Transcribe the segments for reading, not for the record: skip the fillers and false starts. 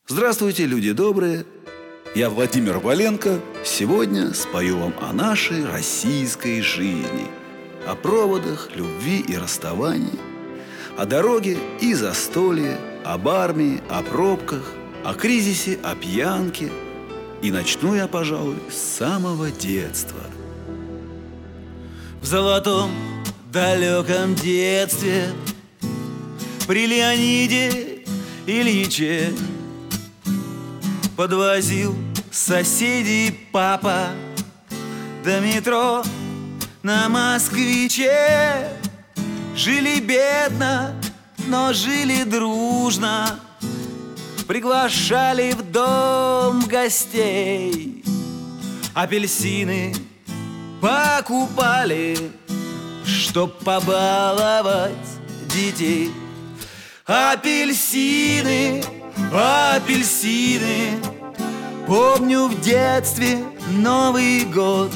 Здравствуйте, люди добрые! Я Владимир Валенко. Сегодня спою вам о нашей российской жизни, о проводах, любви и расставании, о дороге и застолье, об армии, о пробках, о кризисе, о пьянке. И начну я, пожалуй, с самого детства. В золотом далеком детстве при Леониде Ильиче подвозил соседей папа до метро на Москвиче. Жили бедно, но жили дружно, приглашали в дом гостей. Апельсины покупали, чтоб побаловать детей. Апельсины, апельсины, помню в детстве Новый год.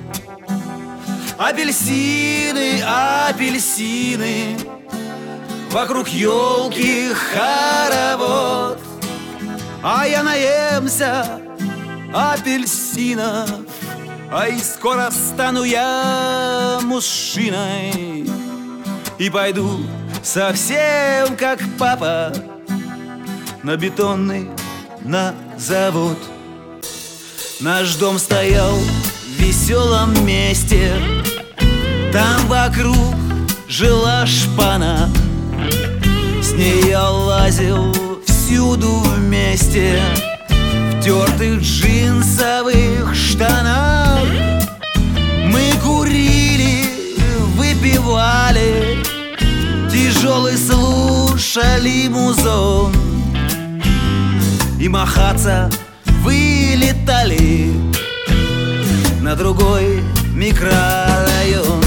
Апельсины, апельсины, вокруг елки хоровод. А я наемся апельсинов, и скоро стану я мужчиной и пойду совсем как папа на бетонный завод. Наш дом стоял в веселом месте, там вокруг жила шпана. С ней я лазил всюду вместе, в тертых джинсовых штанах. Мы курили, выпивали, тяжелый слушали музон и махаться вылетали на другой микрорайон.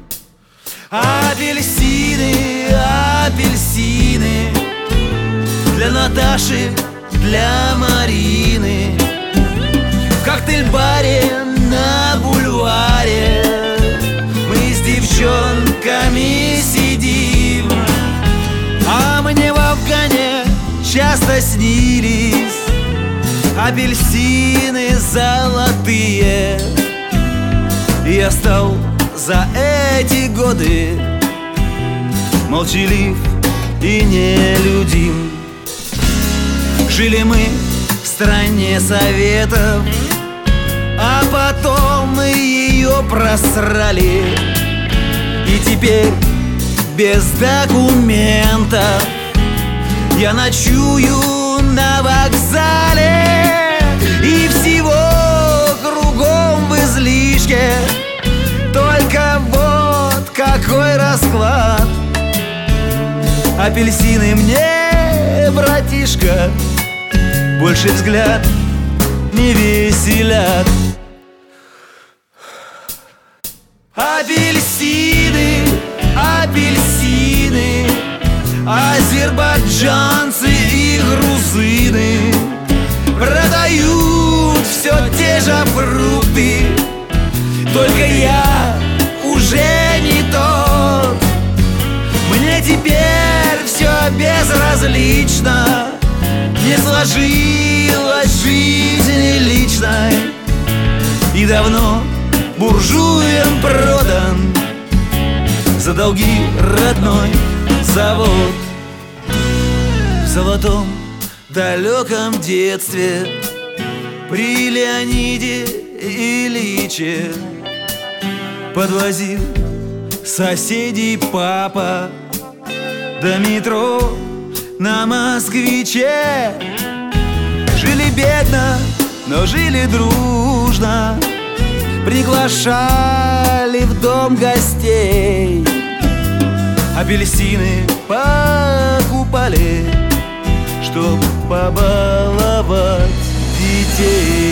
Апельсины, апельсины, для Наташи, для Марины, в коктейль-баре на бульваре мы с девчонками сидим. А мне в Афгане часто снились апельсины золотые. И я стал за эти годы молчалив и нелюдим. Жили мы в стране советов, а потом мы ее просрали. И теперь без документов я ночую на вокзале. И всего кругом в излишке, только вот какой расклад. Апельсины мне, братишка, больше взгляд не веселят. Апельсины, апельсины, азербайджанцы и грузины продают все те же фрукты, только я уже не тот. Мне теперь все безразлично, не сложилась жизнь личной, и давно буржуям продан за долги родной завод. В золотом далеком детстве при Леониде Ильиче подвозил соседей папа до метро на Москвиче. Жили бедно, но жили дружно, приглашали в дом гостей. Апельсины покупали, чтоб побаловать детей.